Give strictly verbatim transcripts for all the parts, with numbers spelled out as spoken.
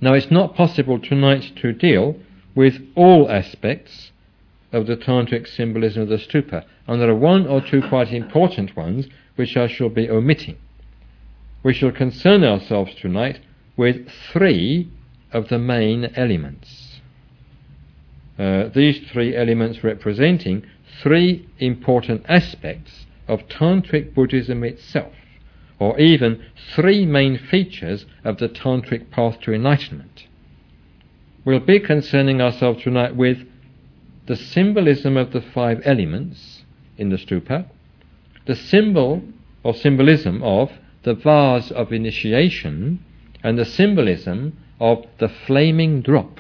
Now, it's not possible tonight to deal with all aspects of the tantric symbolism of the stupa, and there are one or two quite important ones which I shall be omitting. We shall concern ourselves tonight with three of the main elements. Uh, these three elements representing three important aspects of tantric Buddhism itself, or even three main features of the tantric path to enlightenment. We'll be concerning ourselves tonight with the symbolism of the five elements in the stupa, the symbol or symbolism of the vase of initiation, and the symbolism of the flaming drop.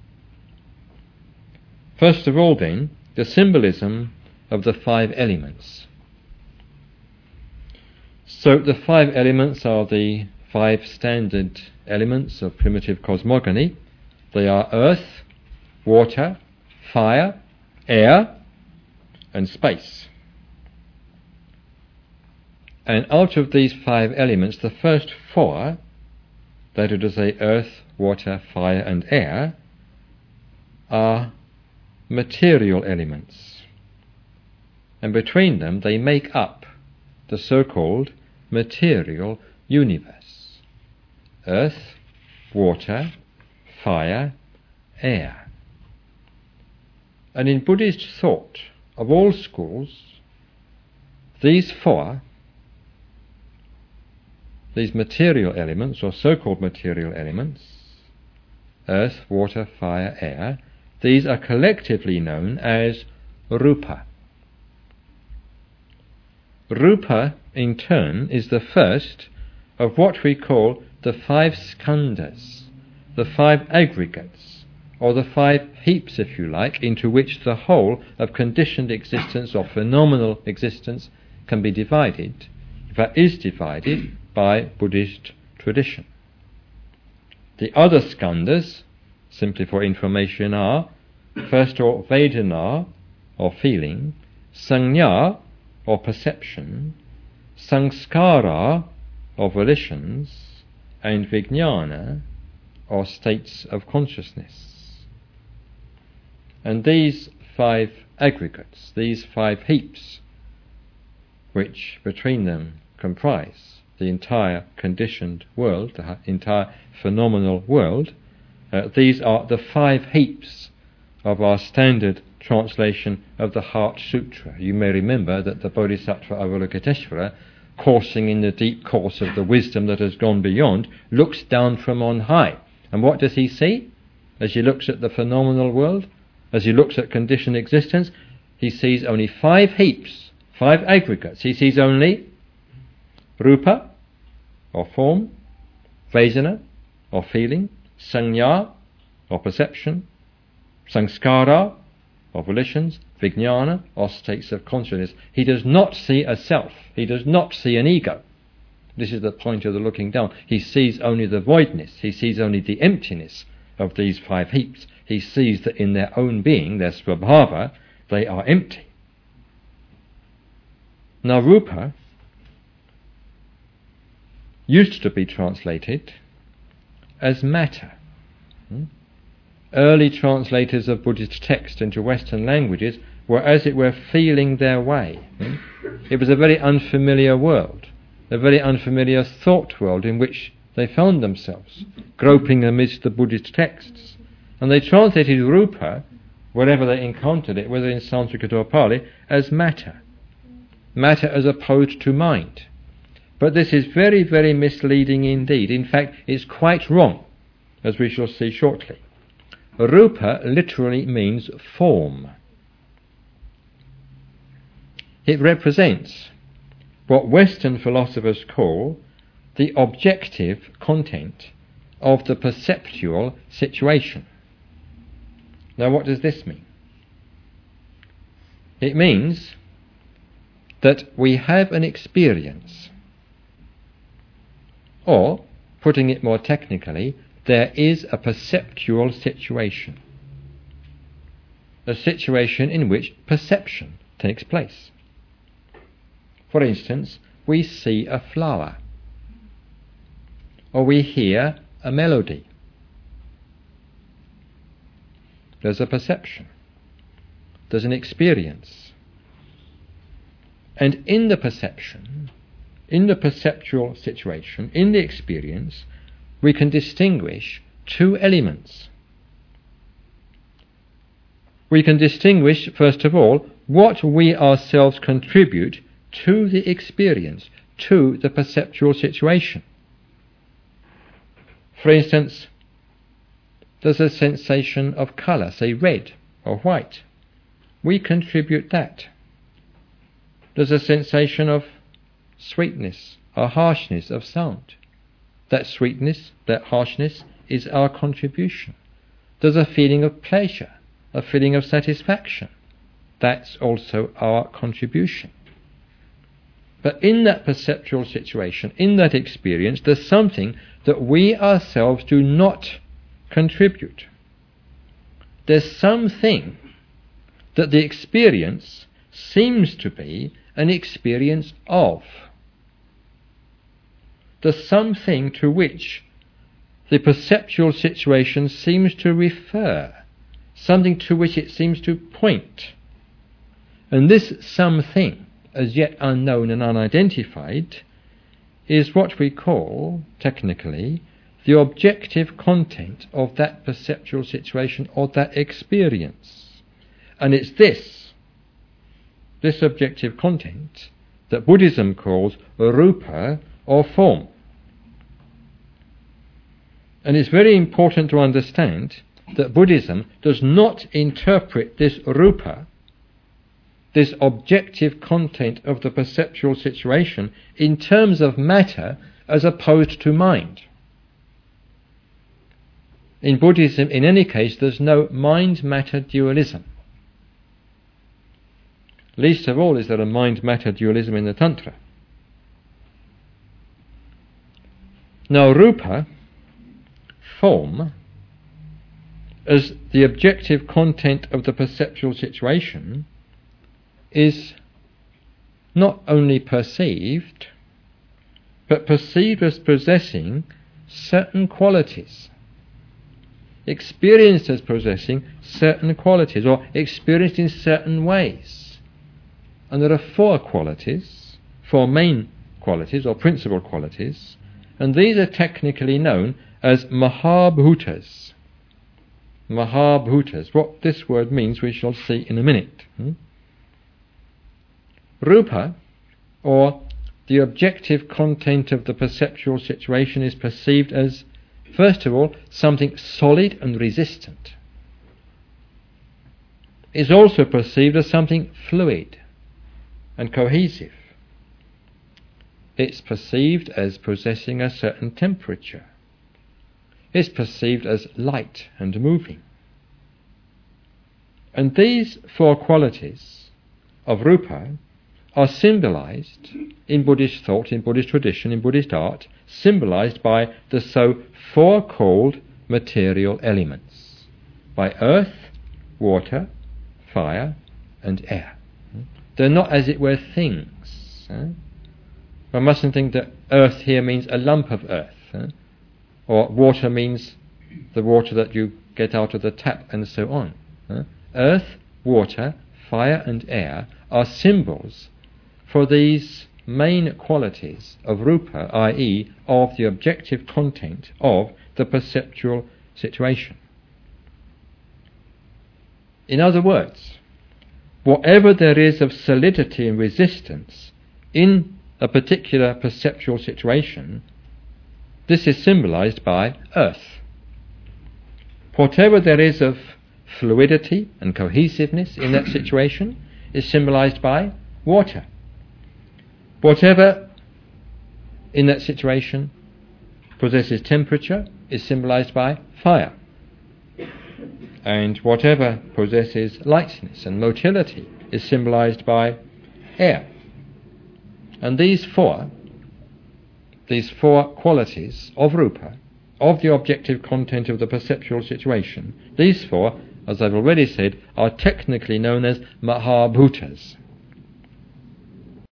First of all, then, the symbolism of the five elements. So the five elements are the five standard elements of primitive cosmogony. They are earth, water, fire, air, and space. And out of these five elements, the first four, that is to say earth, water, fire, and air, are material elements. And between them they make up the so-called material universe. Earth, water, fire, air. And in Buddhist thought of all schools, these four, these material elements, or so-called material elements, earth, water, fire, air, these are collectively known as rupa. Rupa, in turn, is the first of what we call the five skandhas, the five aggregates, or the five heaps, if you like, into which the whole of conditioned existence or phenomenal existence can be divided, in fact is divided, by Buddhist tradition. The other skandhas, simply for information, are first or Vedana, or feeling, Sanya, or perception, Samskara, or volitions, and Vijnana, or states of consciousness. And these five aggregates, these five heaps, which between them comprise the entire conditioned world, the entire phenomenal world, uh, these are the five heaps of our standard translation of the Heart Sutra. You may remember that the Bodhisattva Avalokiteshvara, coursing in the deep course of the wisdom that has gone beyond, looks down from on high. And what does he see? As he looks at the phenomenal world, as he looks at conditioned existence, he sees only five heaps, five aggregates. He sees only rupa, or form, vedana, or feeling, sanya, or perception, samskara, or volitions, vijnana, or states of consciousness. He does not see a self. He does not see an ego. This is the point of the looking down. He sees only the voidness. He sees only the emptiness of these five heaps. He sees that in their own being, their svabhava, they are empty. Now, rupa used to be translated as matter. Hmm? Early translators of Buddhist text into Western languages were, as it were, feeling their way. Hmm? It was a very unfamiliar world, a very unfamiliar thought world in which they found themselves, groping amidst the Buddhist texts. And they translated rupa, wherever they encountered it, whether in Sanskrit or Pali, as matter. Matter as opposed to mind. But this is very, very misleading indeed. In fact, it's quite wrong, as we shall see shortly. Rupa literally means form. It represents what Western philosophers call the objective content of the perceptual situation. Now, what does this mean? It means that we have an experience, or, putting it more technically, there is a perceptual situation, a situation in which perception takes place. For instance, we see a flower, or we hear a melody, There's a perception. There's an experience. And in the perception, in the perceptual situation, in the experience, we can distinguish two elements. We can distinguish, first of all, what we ourselves contribute to the experience, to the perceptual situation. For instance, there's a sensation of colour, say red or white. We contribute that. There's a sensation of sweetness or harshness of sound. That sweetness, that harshness is our contribution. There's a feeling of pleasure, a feeling of satisfaction. That's also our contribution. But in that perceptual situation, in that experience, there's something that we ourselves do not contribute. There's something that the experience seems to be an experience of. There's something to which the perceptual situation seems to refer, something to which it seems to point. And this something, as yet unknown and unidentified, is what we call, technically, the objective content of that perceptual situation or that experience. And it's this, this objective content, that Buddhism calls rupa, or form. And it's very important to understand that Buddhism does not interpret this rupa, this objective content of the perceptual situation, in terms of matter as opposed to mind. In Buddhism, in any case, there's no mind-matter dualism. Least of all is there a mind-matter dualism in the Tantra. Now, rupa, form, as the objective content of the perceptual situation, is not only perceived, but perceived as possessing certain qualities, experienced as possessing certain qualities, or experienced in certain ways. And there are four qualities, four main qualities, or principal qualities, and these are technically known as mahabhutas. Mahabhutas. What this word means we shall see in a minute. Hmm? Rupa, or the objective content of the perceptual situation, is perceived as, first of all, something solid and resistant. It is also perceived as something fluid and cohesive. It's perceived as possessing a certain temperature. It's perceived as light and moving. And these four qualities of rupa are symbolized in Buddhist thought, in Buddhist tradition, in Buddhist art, symbolized by the so four called material elements, by earth, water, fire, and air. They're not, as it were, things. One mustn't think that earth here means a lump of earth, or water means the water that you get out of the tap, and so on. Earth, water, fire, and air are symbols for these main qualities of rupa, that is, of the objective content of the perceptual situation. In other words, whatever there is of solidity and resistance in a particular perceptual situation, this is symbolized by earth. Whatever there is of fluidity and cohesiveness in that situation is symbolized by water. Whatever in that situation possesses temperature is symbolized by fire. And whatever possesses lightness and motility is symbolized by air. And these four, these four qualities of rupa, of the objective content of the perceptual situation, these four, as I've already said, are technically known as mahabhutas.